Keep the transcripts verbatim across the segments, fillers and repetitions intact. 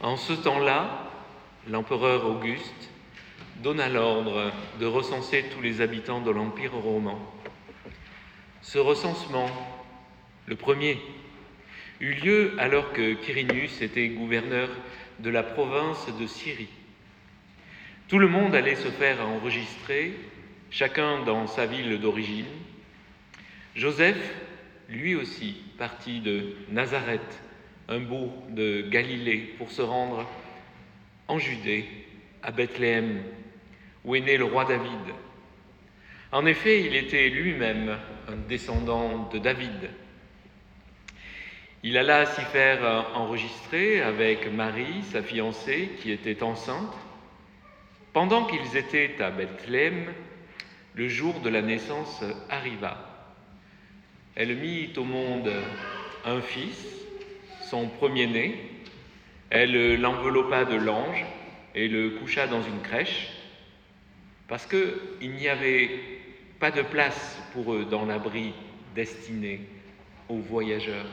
En ce temps-là, l'empereur Auguste donna l'ordre de recenser tous les habitants de l'Empire romain. Ce recensement, le premier, eut lieu alors que Quirinius était gouverneur de la province de Syrie. Tout le monde allait se faire enregistrer, chacun dans sa ville d'origine. Joseph, lui aussi, partit de Nazareth, un bourg de Galilée, pour se rendre en Judée, à Bethléem, où est né le roi David. En effet, il était lui-même un descendant de David. Il alla s'y faire enregistrer avec Marie, sa fiancée, qui était enceinte. Pendant qu'ils étaient à Bethléem, le jour de la naissance arriva. Elle mit au monde un fils, son premier-né. Elle l'enveloppa de langes et le coucha dans une crèche, parce qu'il n'y avait pas de place pour eux dans l'abri destiné aux voyageurs.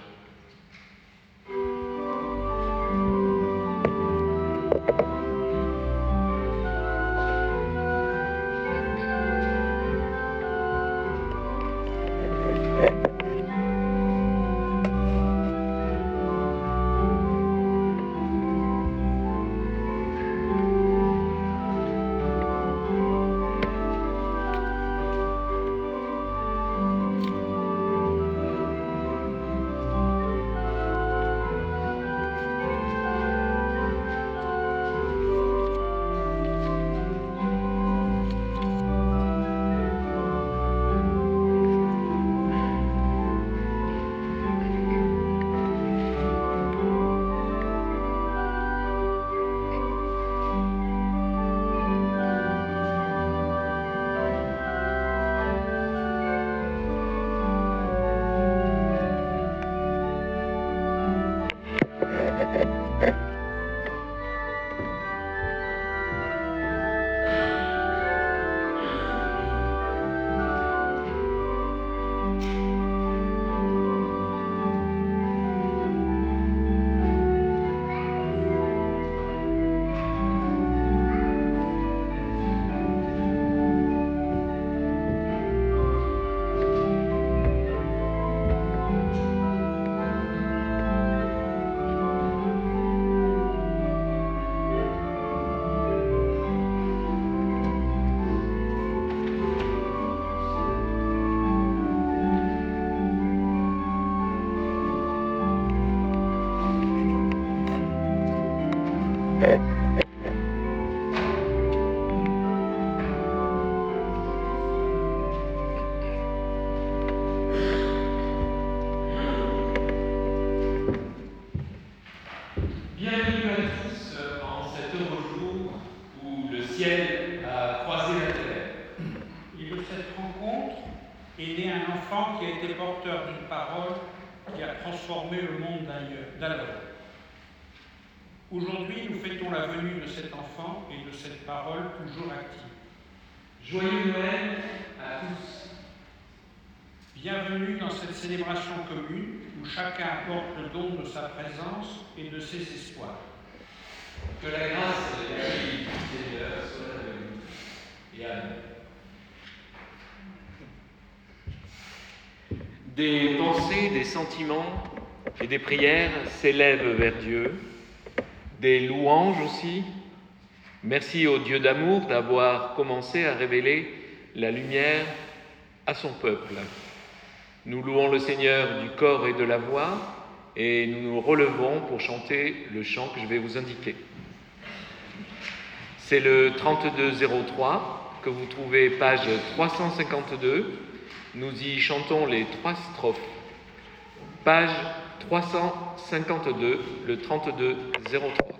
Bienvenue à tous en cet heureux jour où le ciel a croisé la terre. Et de cette rencontre est né un enfant qui a été porteur d'une parole qui a transformé le monde d'alors. Aujourd'hui, nous fêtons la venue de cet enfant et de cette parole toujours active. Joyeux Noël à tous. Bienvenue dans cette célébration commune où chacun apporte le don de sa présence et de ses espoirs. Que la grâce et la vie du Seigneur soient avec nous. Et Amen. Des pensées, des sentiments et des prières s'élèvent vers Dieu, des louanges aussi. Merci au Dieu d'amour d'avoir commencé à révéler la lumière à son peuple. Nous louons le Seigneur du corps et de la voix et nous nous relevons pour chanter le chant que je vais vous indiquer. C'est le trente-deux zéro trois que vous trouvez page trois cent cinquante-deux. Nous y chantons les trois strophes. Page trois cent cinquante-deux, le trente-deux zéro trois.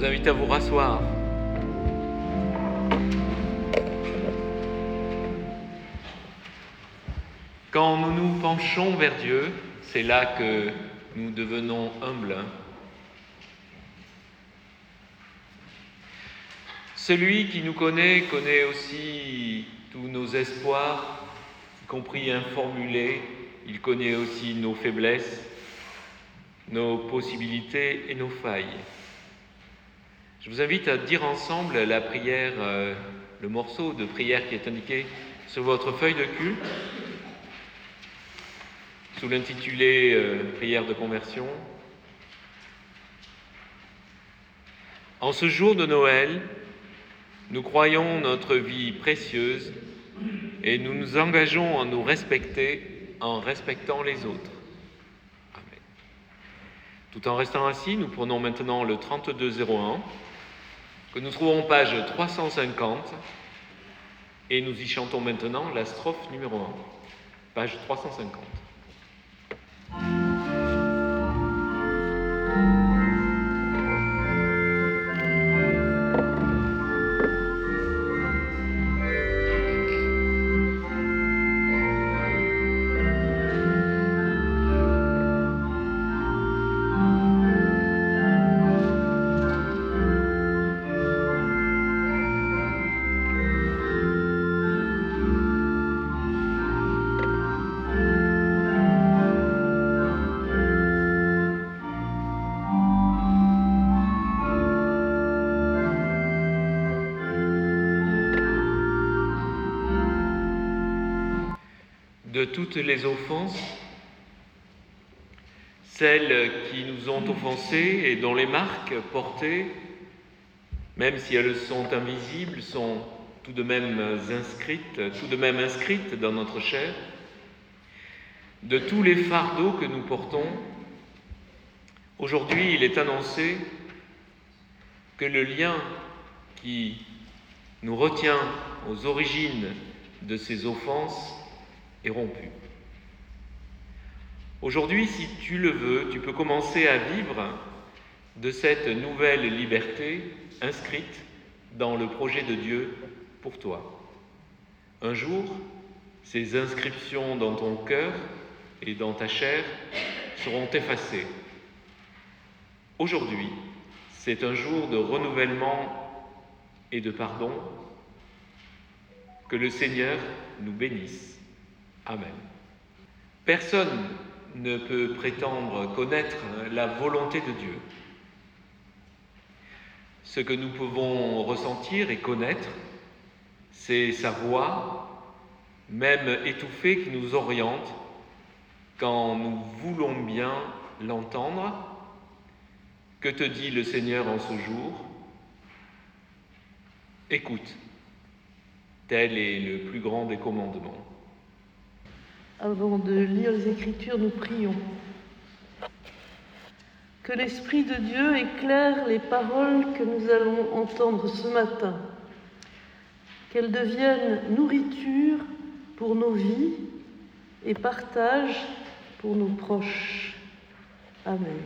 vous invite à vous rasseoir. Quand nous nous penchons vers Dieu, c'est là que nous devenons humbles. Celui qui nous connaît connaît aussi tous nos espoirs, y compris informulés. Il connaît aussi nos faiblesses, nos possibilités et nos failles. Je vous invite à dire ensemble la prière, euh, le morceau de prière qui est indiqué sur votre feuille de culte, sous l'intitulé euh, « Prière de conversion ». En ce jour de Noël, nous croyons notre vie précieuse et nous nous engageons à nous respecter en respectant les autres. Amen. Tout en restant assis, nous prenons maintenant le trente-deux zéro un, que nous trouvons page trois cent cinquante, et nous y chantons maintenant la strophe numéro un, page trois cent cinquante. De toutes les offenses, celles qui nous ont offensés et dont les marques portées, même si elles sont invisibles, sont tout de même inscrites, tout de même inscrites dans notre chair, de tous les fardeaux que nous portons, aujourd'hui il est annoncé que le lien qui nous retient aux origines de ces offenses est rompu. Aujourd'hui, si tu le veux, tu peux commencer à vivre de cette nouvelle liberté inscrite dans le projet de Dieu pour toi. Un jour, ces inscriptions dans ton cœur et dans ta chair seront effacées. Aujourd'hui, c'est un jour de renouvellement et de pardon. Que le Seigneur nous bénisse. Amen. Personne ne peut prétendre connaître la volonté de Dieu. Ce que nous pouvons ressentir et connaître, c'est sa voix, même étouffée, qui nous oriente quand nous voulons bien l'entendre. Que te dit le Seigneur en ce jour ? Écoute, tel est le plus grand des commandements. Avant de lire les Écritures, nous prions. Que l'Esprit de Dieu éclaire les paroles que nous allons entendre ce matin, qu'elles deviennent nourriture pour nos vies et partage pour nos proches. Amen.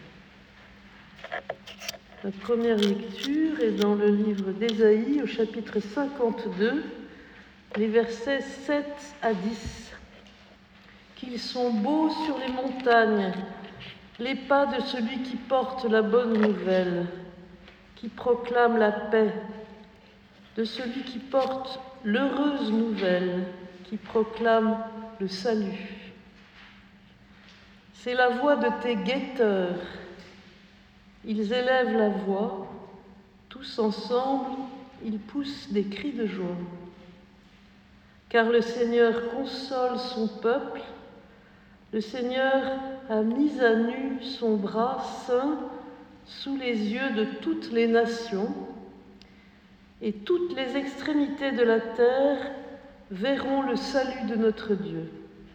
La première lecture est dans le livre d'Ésaïe, au chapitre cinquante-deux, les versets sept à dix. Qu'ils sont beaux sur les montagnes, les pas de celui qui porte la bonne nouvelle, qui proclame la paix, de celui qui porte l'heureuse nouvelle, qui proclame le salut. C'est la voix de tes guetteurs. Ils élèvent la voix, tous ensemble, ils poussent des cris de joie. Car le Seigneur console son peuple. Le Seigneur a mis à nu son bras saint sous les yeux de toutes les nations, et toutes les extrémités de la terre verront le salut de notre Dieu.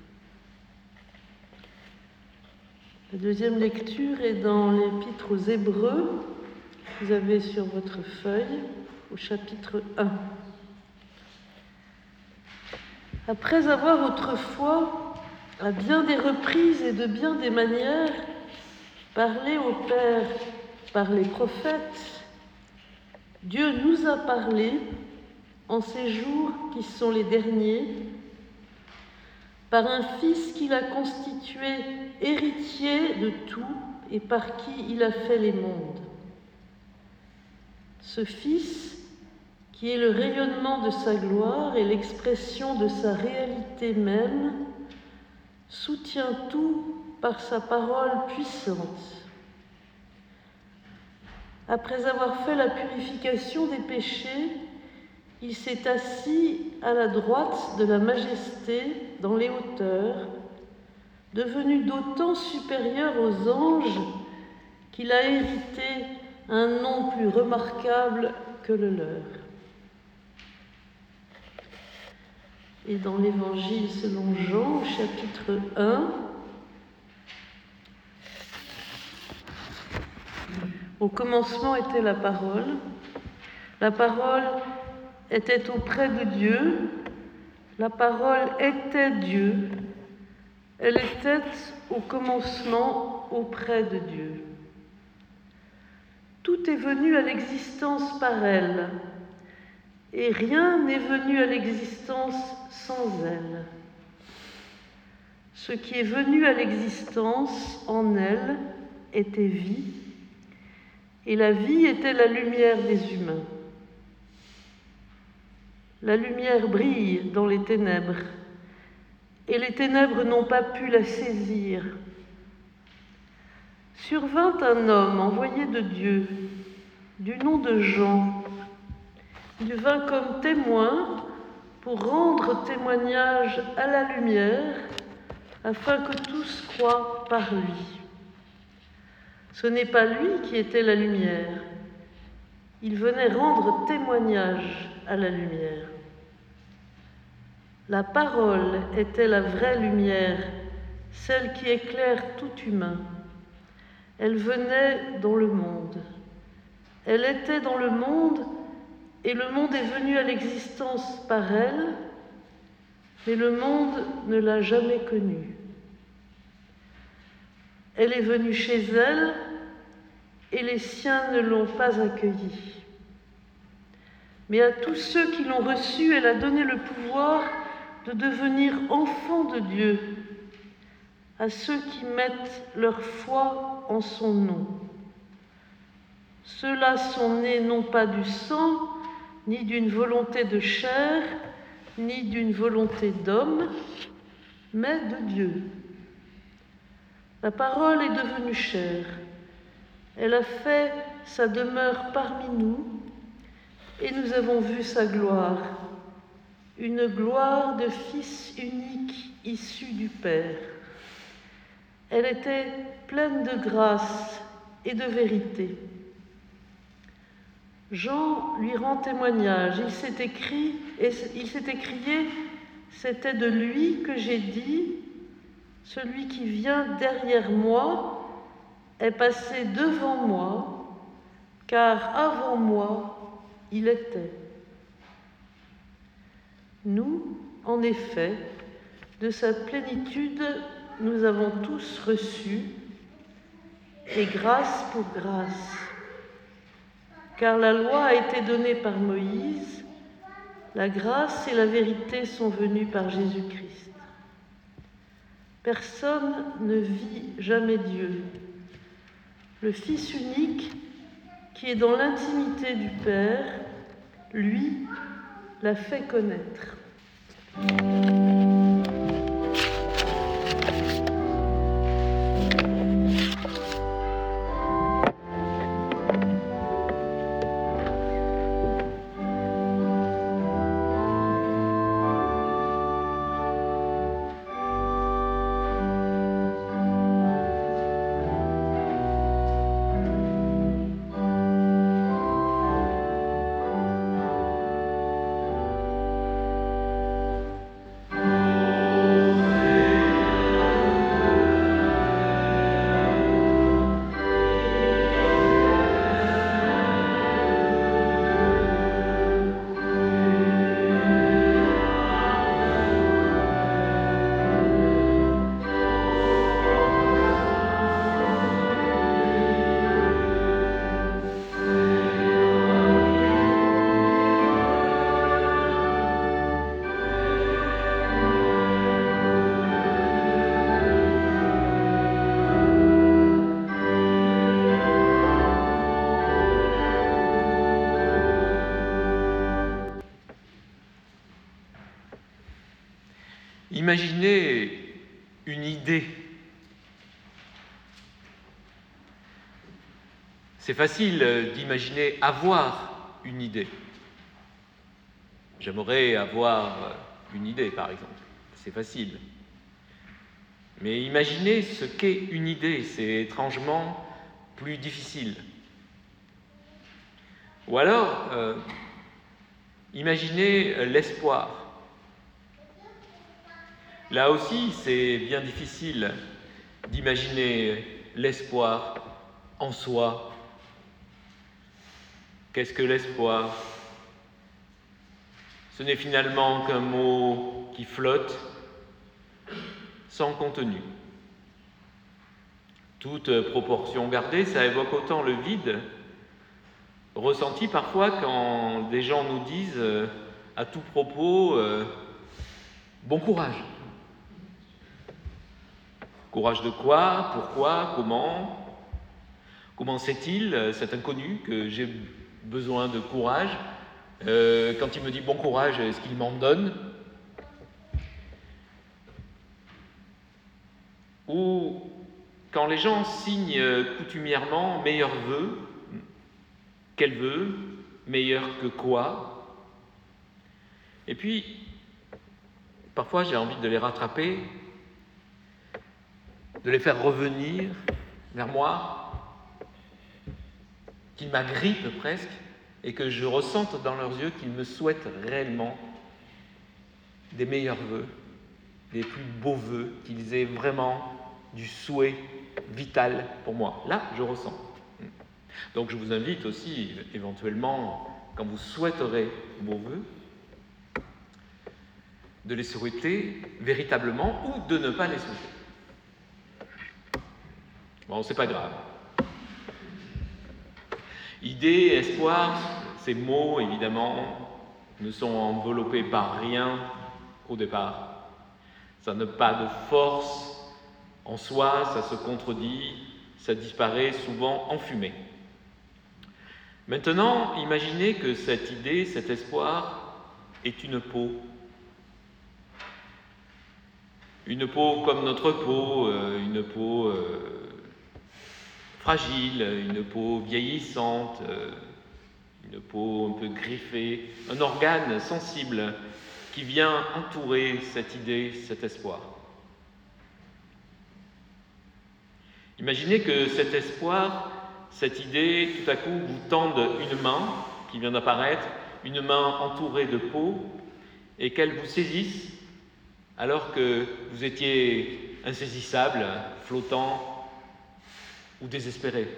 La deuxième lecture est dans l'Épître aux Hébreux, que vous avez sur votre feuille, au chapitre un. Après avoir autrefois, à bien des reprises et de bien des manières, parlé au Père par les prophètes, Dieu nous a parlé en ces jours qui sont les derniers, par un Fils qu'il a constitué héritier de tout et par qui il a fait les mondes. Ce Fils, qui est le rayonnement de sa gloire et l'expression de sa réalité même, soutient tout par sa parole puissante. Après avoir fait la purification des péchés, il s'est assis à la droite de la majesté dans les hauteurs, devenu d'autant supérieur aux anges qu'il a hérité un nom plus remarquable que le leur. Et dans l'Évangile selon Jean, chapitre un, au commencement était la parole, la parole était auprès de Dieu, la parole était Dieu, elle était au commencement auprès de Dieu. Tout est venu à l'existence par elle, et rien n'est venu à l'existence sans elle. Ce qui est venu à l'existence en elle était vie, et la vie était la lumière des humains. La lumière brille dans les ténèbres, et les ténèbres n'ont pas pu la saisir. Survint un homme envoyé de Dieu, du nom de Jean. Il vint comme témoin pour rendre témoignage à la lumière, afin que tous croient par lui. Ce n'est pas lui qui était la lumière. Il venait rendre témoignage à la lumière. La parole était la vraie lumière, celle qui éclaire tout humain. Elle venait dans le monde. Elle était dans le monde, et le monde est venu à l'existence par elle, mais le monde ne l'a jamais connue. Elle est venue chez elle, et les siens ne l'ont pas accueillie. Mais à tous ceux qui l'ont reçue, elle a donné le pouvoir de devenir enfants de Dieu, à ceux qui mettent leur foi en son nom. Ceux-là sont nés non pas du sang, ni d'une volonté de chair, ni d'une volonté d'homme, mais de Dieu. La parole est devenue chair. Elle a fait sa demeure parmi nous, et nous avons vu sa gloire, une gloire de Fils unique issu du Père. Elle était pleine de grâce et de vérité. Jean lui rend témoignage. Il s'est écrit, et il s'est écrié, c'était de lui que j'ai dit, celui qui vient derrière moi est passé devant moi, car avant moi, il était. Nous, en effet, de sa plénitude, nous avons tous reçu, et grâce pour grâce. Car la loi a été donnée par Moïse, la grâce et la vérité sont venues par Jésus-Christ. Personne ne vit jamais Dieu. Le Fils unique, qui est dans l'intimité du Père, lui, l'a fait connaître. Imaginez une idée. C'est facile d'imaginer avoir une idée. J'aimerais avoir une idée, par exemple. C'est facile. Mais imaginez ce qu'est une idée, c'est étrangement plus difficile. Ou alors, euh, imaginez l'espoir. Là aussi, c'est bien difficile d'imaginer l'espoir en soi. Qu'est-ce que l'espoir ? Ce n'est finalement qu'un mot qui flotte, sans contenu. Toute proportion gardée, ça évoque autant le vide, ressenti parfois quand des gens nous disent euh, à tout propos euh, « bon courage ». Courage de quoi ? Pourquoi ? Comment ? Comment sait-il, cet inconnu, que j'ai besoin de courage ? euh, Quand il me dit « bon courage », est-ce qu'il m'en donne ? Ou quand les gens signent coutumièrement « meilleurs vœux », quel vœu ? Meilleur que quoi ? Et puis, parfois j'ai envie de les rattraper, de les faire revenir vers moi, qu'ils m'agrippent presque, et que je ressente dans leurs yeux qu'ils me souhaitent réellement des meilleurs vœux, des plus beaux vœux, qu'ils aient vraiment du souhait vital pour moi. Là, je ressens. Donc je vous invite aussi, éventuellement, quand vous souhaiterez vos vœux, de les souhaiter véritablement ou de ne pas les souhaiter. Bon, c'est pas grave. Idée, espoir, ces mots, évidemment, ne sont enveloppés par rien au départ. Ça n'a pas de force en soi, ça se contredit, ça disparaît souvent en fumée. Maintenant, imaginez que cette idée, cet espoir, est une peau. Une peau comme notre peau, euh, une peau euh, fragile, une peau vieillissante, euh, une peau un peu griffée, un organe sensible qui vient entourer cette idée, cet espoir. Imaginez que cet espoir, cette idée, tout à coup, vous tende une main qui vient d'apparaître, une main entourée de peau, et qu'elle vous saisisse alors que vous étiez insaisissable, flottant ou désespéré.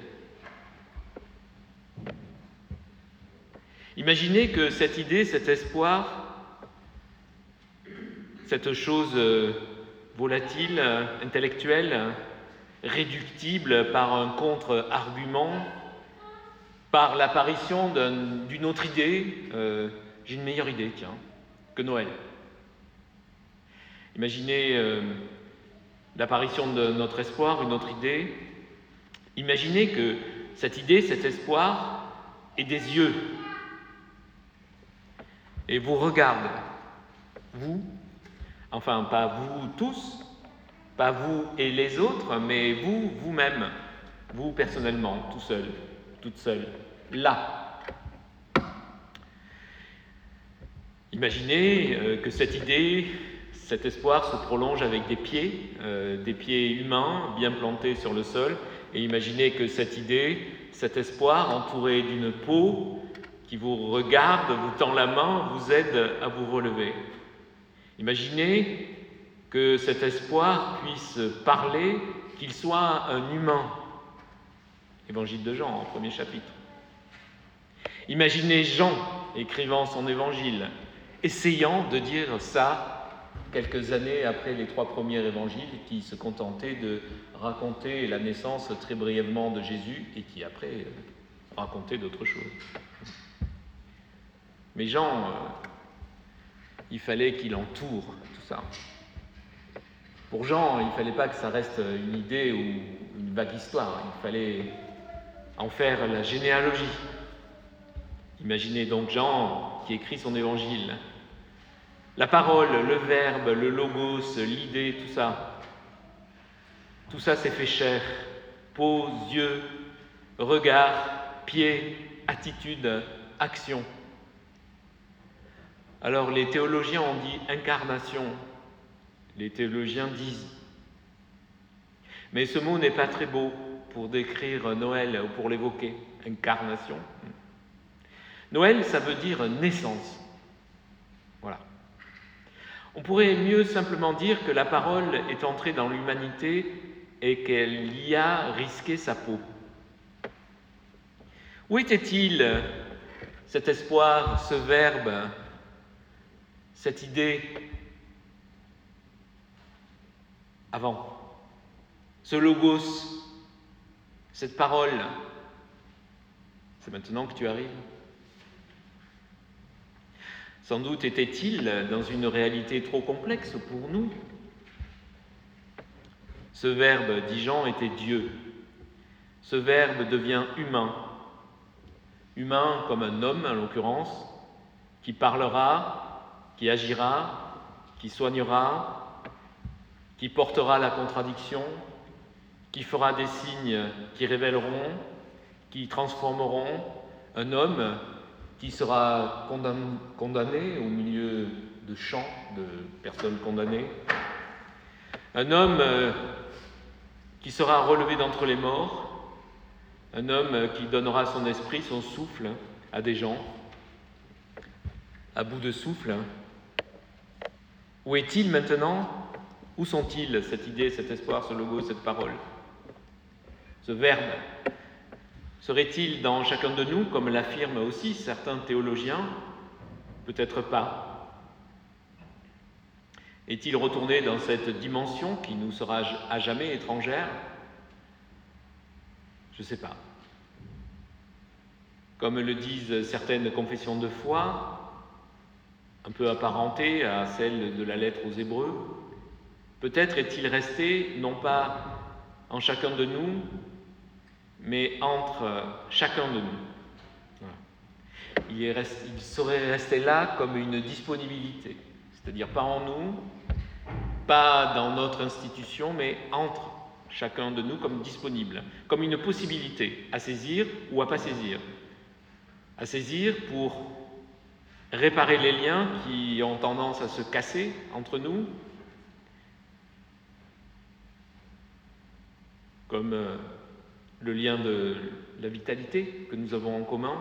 Imaginez que cette idée, cet espoir, cette chose volatile, intellectuelle, réductible par un contre-argument, par l'apparition d'un, d'une autre idée, euh, j'ai une meilleure idée, tiens, que Noël. Imaginez euh, l'apparition de notre espoir, une autre idée. Imaginez que cette idée, cet espoir, ait des yeux et vous regarde, vous, enfin pas vous tous, pas vous et les autres, mais vous, vous-même, vous personnellement, tout seul, toute seule, là. Imaginez euh, que cette idée, cet espoir se prolonge avec des pieds, euh, des pieds humains bien plantés sur le sol, et imaginez que cette idée, cet espoir entouré d'une peau qui vous regarde, vous tend la main, vous aide à vous relever. Imaginez que cet espoir puisse parler, qu'il soit un humain. Évangile de Jean, en premier chapitre. Imaginez Jean écrivant son évangile, essayant de dire ça quelques années après les trois premiers évangiles qui se contentaient de raconter la naissance très brièvement de Jésus et qui après racontaient d'autres choses. Mais Jean, euh, il fallait qu'il entoure tout ça. Pour Jean, il ne fallait pas que ça reste une idée ou une vague histoire, il fallait en faire la généalogie. Imaginez donc Jean qui écrit son évangile, La parole, le verbe, le logos, l'idée, tout ça, tout ça s'est fait chair, peau, yeux, regard, pied, attitude, action. Alors les théologiens ont dit incarnation, les théologiens disent. Mais ce mot n'est pas très beau pour décrire Noël ou pour l'évoquer, incarnation. Noël, ça veut dire naissance. Voilà. On pourrait mieux simplement dire que la parole est entrée dans l'humanité et qu'elle y a risqué sa peau. Où était-il cet espoir, ce verbe, cette idée avant? Ce logos, cette parole, c'est maintenant que tu arrives. Sans doute était-il dans une réalité trop complexe pour nous. Ce verbe, dit Jean, était Dieu. Ce verbe devient humain. Humain comme un homme, en l'occurrence, qui parlera, qui agira, qui soignera, qui portera la contradiction, qui fera des signes qui révéleront, qui transformeront, un homme qui sera condamné au milieu de champs de personnes condamnées, un homme qui sera relevé d'entre les morts, un homme qui donnera son esprit, son souffle à des gens, à bout de souffle. Où est-il maintenant? Où sont-ils, cette idée, cet espoir, ce logo, cette parole, ce verbe? Serait-il dans chacun de nous, comme l'affirment aussi certains théologiens? Peut-être pas. Est-il retourné dans cette dimension qui nous sera à jamais étrangère? Je ne sais pas. Comme le disent certaines confessions de foi, un peu apparentées à celle de la lettre aux Hébreux, peut-être est-il resté, non pas en chacun de nous, mais entre chacun de nous. Voilà. Il, est resté, il serait resté là comme une disponibilité, c'est-à-dire pas en nous, pas dans notre institution, mais entre chacun de nous comme disponible, comme une possibilité à saisir ou à pas saisir. À saisir pour réparer les liens qui ont tendance à se casser entre nous, comme euh, le lien de la vitalité que nous avons en commun,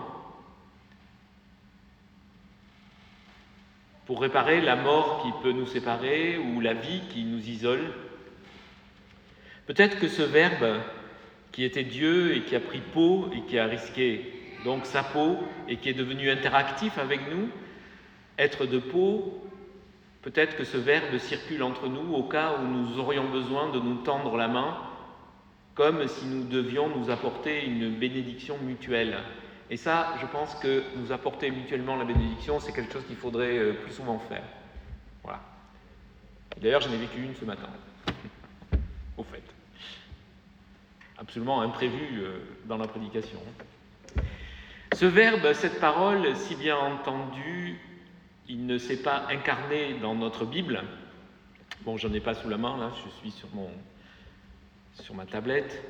pour réparer la mort qui peut nous séparer ou la vie qui nous isole. Peut-être que ce verbe qui était Dieu et qui a pris peau et qui a risqué donc sa peau et qui est devenu interactif avec nous, être de peau, peut-être que ce verbe circule entre nous au cas où nous aurions besoin de nous tendre la main, comme si nous devions nous apporter une bénédiction mutuelle. Et ça, je pense que nous apporter mutuellement la bénédiction, c'est quelque chose qu'il faudrait plus souvent faire. Voilà. D'ailleurs, j'en ai vécu une ce matin, au fait. Absolument imprévu dans la prédication. Ce verbe, cette parole, si bien entendu, il ne s'est pas incarné dans notre Bible. Bon, j'en ai pas sous la main, là, je suis sur mon... sur ma tablette.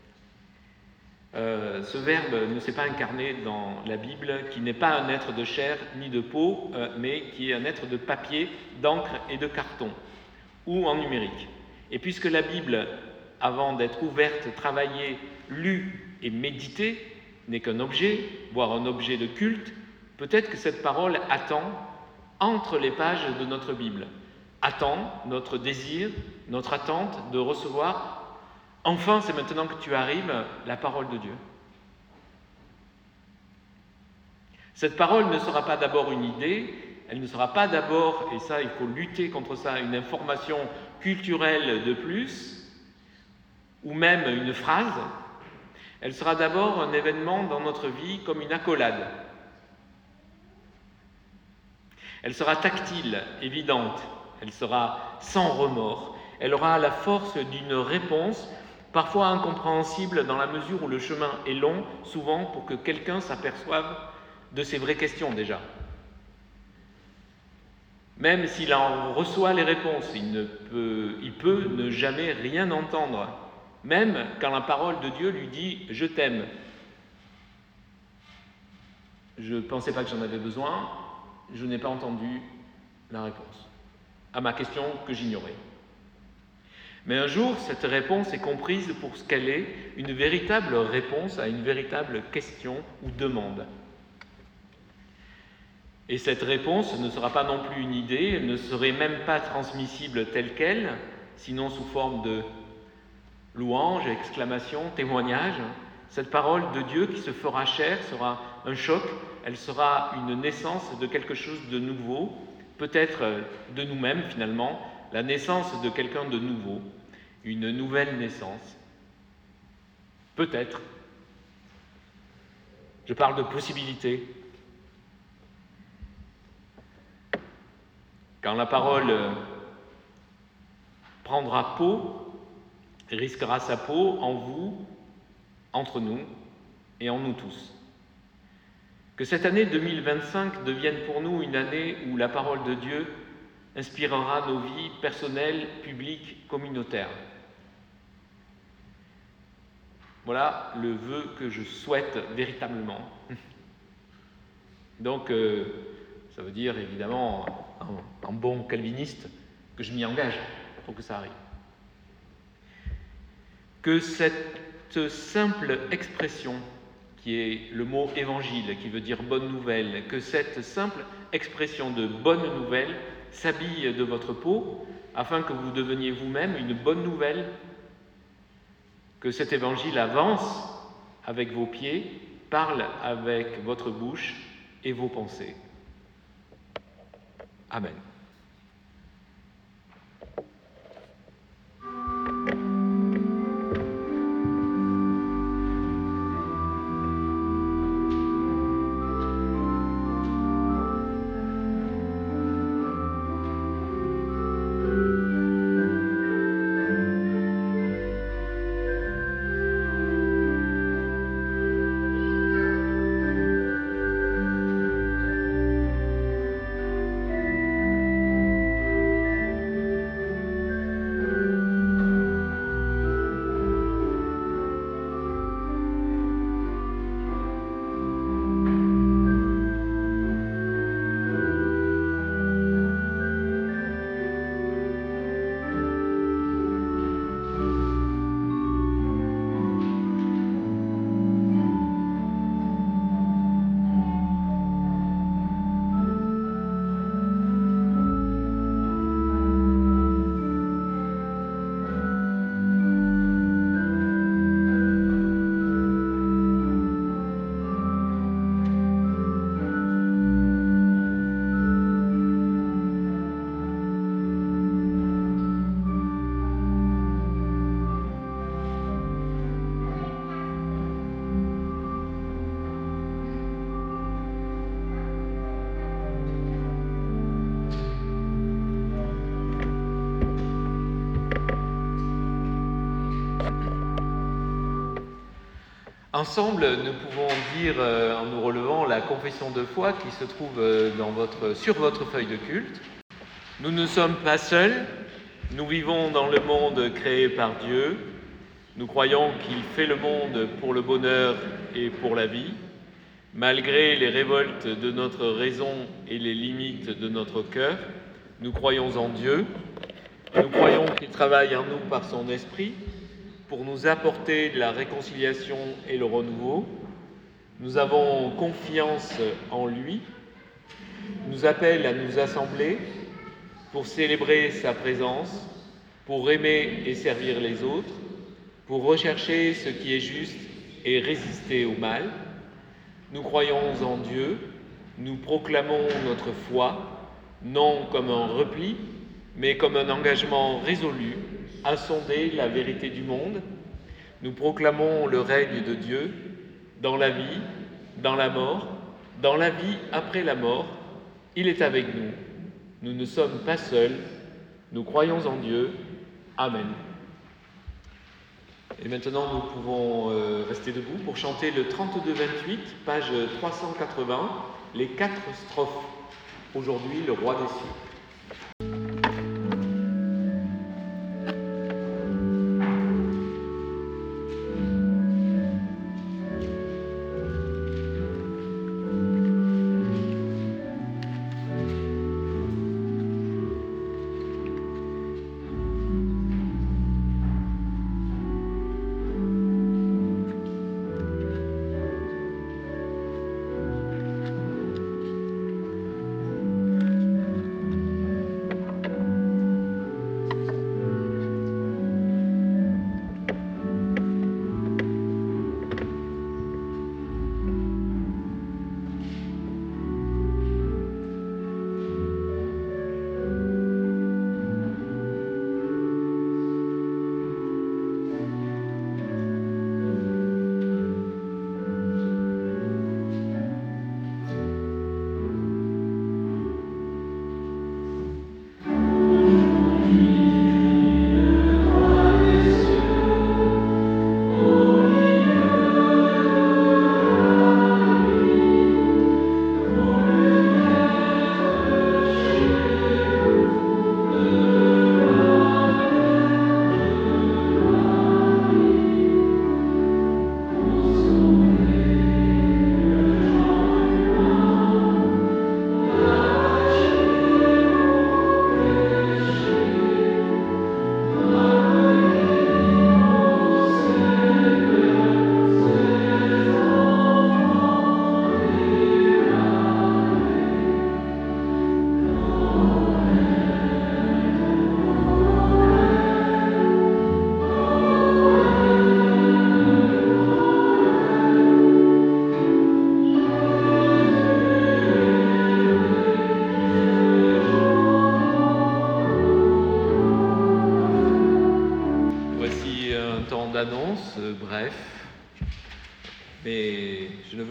Euh, ce verbe ne s'est pas incarné dans la Bible, qui n'est pas un être de chair ni de peau, euh, mais qui est un être de papier, d'encre et de carton, ou en numérique. Et puisque la Bible, avant d'être ouverte, travaillée, lue et méditée, n'est qu'un objet, voire un objet de culte, peut-être que cette parole attend entre les pages de notre Bible, attend notre désir, notre attente de recevoir. Enfin, c'est maintenant que tu arrives, la parole de Dieu. Cette parole ne sera pas d'abord une idée, elle ne sera pas d'abord, et ça, il faut lutter contre ça, une information culturelle de plus, ou même une phrase. Elle sera d'abord un événement dans notre vie comme une accolade. Elle sera tactile, évidente, elle sera sans remords, elle aura la force d'une réponse parfois incompréhensible dans la mesure où le chemin est long, souvent pour que quelqu'un s'aperçoive de ses vraies questions déjà. Même s'il en reçoit les réponses, il, ne peut, il peut ne jamais rien entendre, même quand la parole de Dieu lui dit « je t'aime ». Je ne pensais pas que j'en avais besoin, je n'ai pas entendu la réponse à ma question que j'ignorais. Mais un jour, cette réponse est comprise pour ce qu'elle est, une véritable réponse à une véritable question ou demande. Et cette réponse ne sera pas non plus une idée, elle ne serait même pas transmissible telle qu'elle, sinon sous forme de louange, exclamation, témoignage. Cette parole de Dieu qui se fera chair sera un choc, elle sera une naissance de quelque chose de nouveau, peut-être de nous-mêmes finalement, la naissance de quelqu'un de nouveau, une nouvelle naissance. Peut-être. Je parle de possibilités. Quand la parole prendra peau, risquera sa peau en vous, entre nous et en nous tous. Que cette année deux mille vingt-cinq devienne pour nous une année où la parole de Dieu inspirera nos vies personnelles, publiques, communautaires. Voilà le vœu que je souhaite véritablement. Donc, euh, ça veut dire évidemment, en, en bon calviniste, que je m'y engage pour que ça arrive. Que cette simple expression, qui est le mot évangile, qui veut dire bonne nouvelle, que cette simple expression de bonne nouvelle s'habille de votre peau, afin que vous deveniez vous-même une bonne nouvelle, que cet évangile avance avec vos pieds, parle avec votre bouche et vos pensées. Amen. Ensemble, nous pouvons dire, euh, en nous relevant, la confession de foi qui se trouve euh, dans votre, sur votre feuille de culte. Nous ne sommes pas seuls, nous vivons dans le monde créé par Dieu. Nous croyons qu'il fait le monde pour le bonheur et pour la vie. Malgré les révoltes de notre raison et les limites de notre cœur, nous croyons en Dieu. Nous croyons qu'il travaille en nous par son esprit, pour nous apporter de la réconciliation et le renouveau. Nous avons confiance en lui, nous appelle à nous assembler pour célébrer sa présence, pour aimer et servir les autres, pour rechercher ce qui est juste et résister au mal. Nous croyons en Dieu, nous proclamons notre foi, non comme un repli, mais comme un engagement résolu à sonder la vérité du monde. Nous proclamons le règne de Dieu dans la vie, dans la mort, dans la vie après la mort. Il est avec nous. Nous ne sommes pas seuls. Nous croyons en Dieu. Amen. Et maintenant, nous pouvons euh, rester debout pour chanter le trente-deux vingt-huit, page trois cent quatre-vingts, les quatre strophes. Aujourd'hui, le roi des cieux.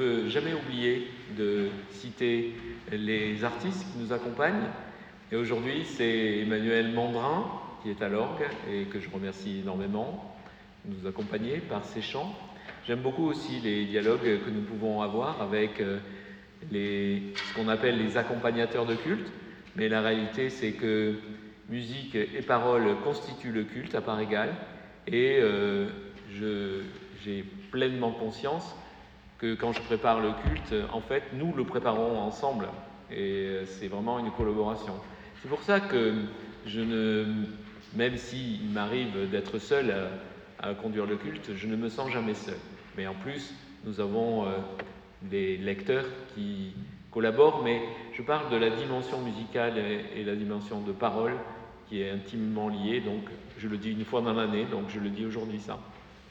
peux jamais oublier de citer les artistes qui nous accompagnent. Et aujourd'hui, c'est Emmanuel Mandrin qui est à l'orgue et que je remercie énormément de nous accompagner par ses chants. J'aime beaucoup aussi les dialogues que nous pouvons avoir avec les, ce qu'on appelle les accompagnateurs de culte, mais la réalité c'est que musique et parole constituent le culte à part égale, et euh, je, j'ai pleinement conscience que quand je prépare le culte, en fait, nous le préparons ensemble, et c'est vraiment une collaboration. C'est pour ça que je ne, même s'il m'arrive d'être seul à, à conduire le culte, je ne me sens jamais seul. Mais en plus, nous avons euh, des lecteurs qui collaborent, mais je parle de la dimension musicale et, et la dimension de parole qui est intimement liée, donc je le dis une fois dans l'année, donc je le dis aujourd'hui ça.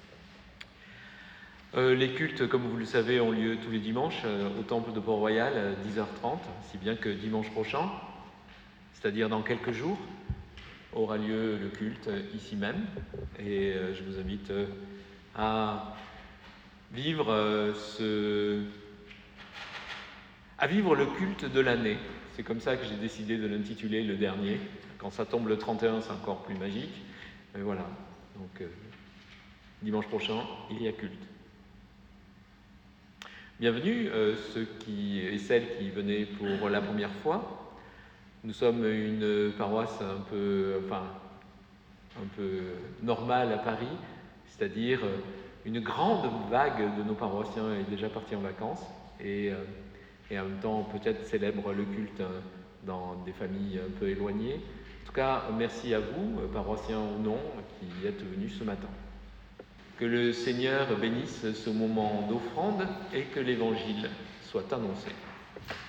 Euh, les cultes, comme vous le savez, ont lieu tous les dimanches euh, au temple de Port-Royal à dix heures trente, si bien que dimanche prochain, c'est-à-dire dans quelques jours, aura lieu le culte euh, ici même, et euh, je vous invite euh, à vivre euh, ce... à vivre le culte de l'année. C'est comme ça que j'ai décidé de l'intituler le dernier. Quand ça tombe le trente et un, c'est encore plus magique. Mais voilà, donc euh, dimanche prochain, il y a culte. Bienvenue euh, ceux qui et celles qui venaient pour la première fois. Nous sommes une paroisse un peu, enfin, un peu normale à Paris, c'est-à-dire euh, une grande vague de nos paroissiens est déjà partie en vacances et, euh, et en même temps peut-être célèbre le culte euh, dans des familles un peu éloignées. En tout cas, merci à vous, paroissiens ou non, qui êtes venus ce matin. Que le Seigneur bénisse ce moment d'offrande et que l'Évangile soit annoncé.